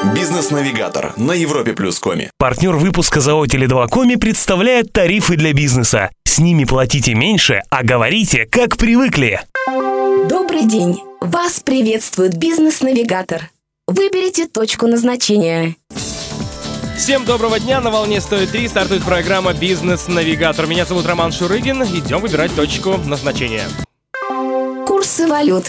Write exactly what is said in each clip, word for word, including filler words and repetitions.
Бизнес-навигатор на Европе плюс коме. Партнер выпуска ЗАО Теле два Коми представляет тарифы для бизнеса. С ними платите меньше, а говорите, как привыкли. Добрый день! Вас приветствует Бизнес-навигатор. Выберите точку назначения. Всем доброго дня, на волне сто три стартует программа «Бизнес-навигатор». Меня зовут Роман Шурыгин, идем выбирать точку назначения. Курсы валют.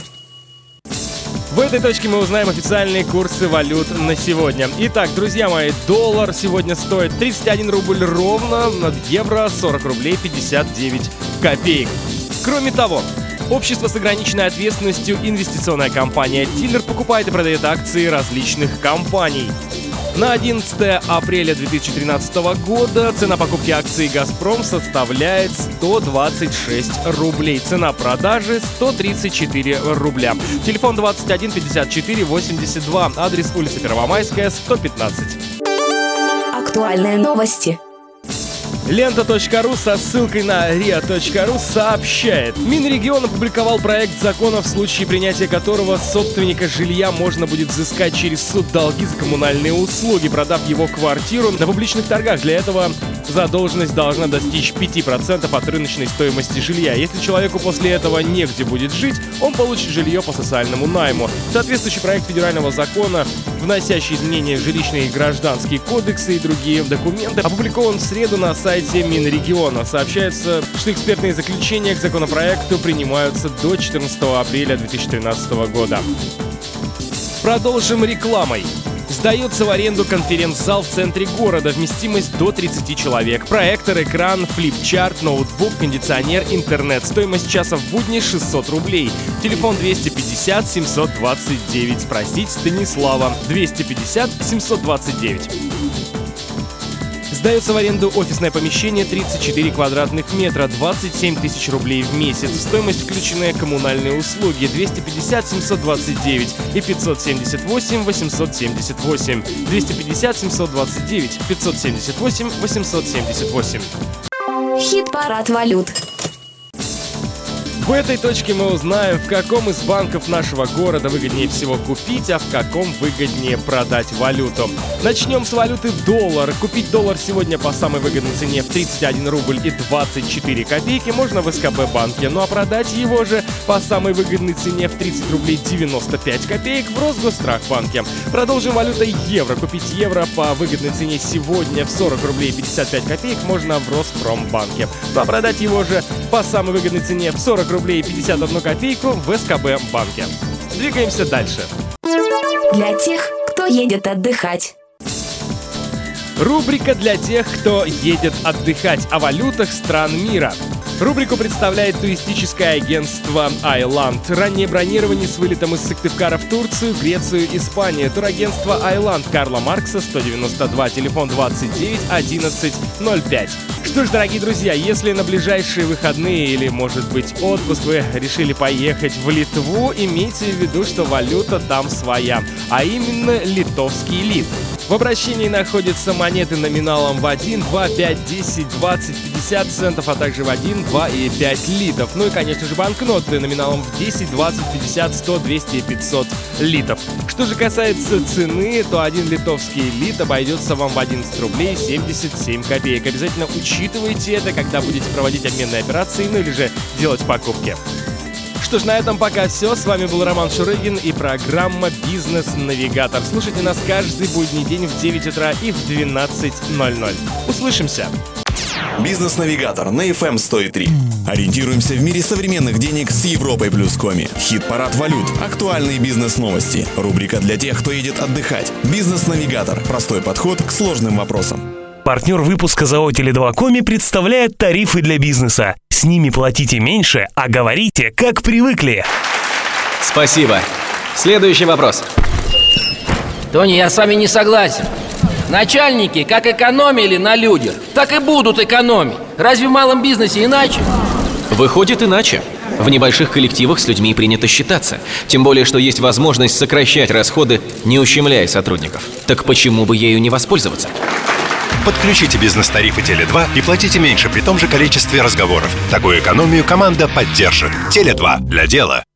В этой точке мы узнаем официальные курсы валют на сегодня. Итак, друзья мои, доллар сегодня стоит тридцать один рубль ровно, над евро сорок рублей пятьдесят девять копеек. Кроме того, общество с ограниченной ответственностью инвестиционная компания «Дилер» покупает и продает акции различных компаний. На одиннадцатое апреля две тысячи тринадцатого года цена покупки акций «Газпром» составляет сто двадцать шесть рублей. Цена продажи сто тридцать четыре рубля. Телефон двадцать один пятьдесят четыре восемьдесят два. Адрес улица Первомайская, сто пятнадцать. Актуальные новости. Лента точка ру со ссылкой на риа точка ру сообщает: Минрегион опубликовал проект закона, в случае принятия которого с собственника жилья можно будет взыскать через суд долги за коммунальные услуги, продав его квартиру на публичных торгах. Для этого задолженность должна достичь пяти процентов от рыночной стоимости жилья. Если человеку после этого негде будет жить, он получит жилье по социальному найму. Соответствующий проект федерального закона, вносящий изменения в жилищные и гражданские кодексы и другие документы, опубликован в среду на сайте Минрегиона. Сообщается, что экспертные заключения к законопроекту принимаются до четырнадцатого апреля две тысячи тринадцатого года. Продолжим рекламой. Сдается в аренду конференц-зал в центре города. Вместимость до тридцати человек. Проектор, экран, флипчарт, ноутбук, кондиционер, интернет. Стоимость часа в будни шестьсот рублей. Телефон двести пятьдесят семьсот двадцать девять. Спросить Станислава. двести пятьдесят семьсот двадцать девять. Сдается в аренду офисное помещение тридцать четыре квадратных метра, двадцать семь тысяч рублей в месяц. Стоимость включенные коммунальные услуги двести пятьдесят семьсот двадцать девять и пятьсот семьдесят восемь восемьсот семьдесят восемь. двести пятьдесят семьсот двадцать девять пятьсот семьдесят восемь восемьсот семьдесят восемь. Хит-парад валют. В этой точке мы узнаем, в каком из банков нашего города выгоднее всего купить, а в каком выгоднее продать валюту. Начнем с валюты доллар. Купить доллар сегодня по самой выгодной цене в тридцать один рубль и двадцать четыре копейки можно в эс ка бэ банке, ну а продать его же по самой выгодной цене в тридцать рублей девяносто пять копеек в Росгосстрахбанке. Продолжим валютой евро. Купить евро по выгодной цене сегодня в сорок рублей пятьдесят пять копеек можно в Роспромбанке. Ну а продать его же по самой выгодной цене в сорок рублей пятьдесят одну копейку в эс ка бэ банке. Двигаемся дальше. Для тех, кто едет отдыхать. Рубрика для тех, кто едет отдыхать, о валютах стран мира. Рубрику представляет туристическое агентство «Айланд». Раннее бронирование с вылетом из Сыктывкара в Турцию, Грецию, Испанию. Турагентство «Айланд», Карла Маркса, сто девяносто два, телефон двадцать девять одиннадцать ноль пять. Что ж, дорогие друзья, если на ближайшие выходные или, может быть, отпуск вы решили поехать в Литву, имейте в виду, что валюта там своя, а именно литовский лит. В обращении находятся монеты номиналом в один, два, пять, десять, двадцать, пятьдесят центов, а также в один, два и пять литов. Ну и, конечно же, банкноты номиналом в десять, двадцать, пятьдесят, сто, двести и пятьсот литов. Что же касается цены, то один литовский лит обойдется вам в одиннадцать рублей семьдесят семь копеек. Обязательно учитывайте это, когда будете проводить обменные операции, ну или же делать покупки. Что ж, на этом пока все. С вами был Роман Шурыгин и программа «Бизнес-навигатор». Слушайте нас каждый будний день в девять утра и в двенадцать ноль ноль. Услышимся! Бизнес-навигатор на эф эм сто три. Ориентируемся в мире современных денег с Европой плюс коми. Хит-парад валют. Актуальные бизнес-новости. Рубрика для тех, кто едет отдыхать. Бизнес-навигатор. Простой подход к сложным вопросам. Партнер выпуска ЗАО Теле два Коми представляет тарифы для бизнеса. С ними платите меньше, а говорите, как привыкли. Спасибо. Следующий вопрос. Тони, я с вами не согласен. Начальники как экономили на людях, так и будут экономить. Разве в малом бизнесе иначе? Выходит иначе. В небольших коллективах с людьми принято считаться. Тем более, что есть возможность сокращать расходы, не ущемляя сотрудников. Так почему бы ею не воспользоваться? Подключите бизнес-тарифы Теле два и платите меньше при том же количестве разговоров. Такую экономию команда поддержит. Теле два. Для дела.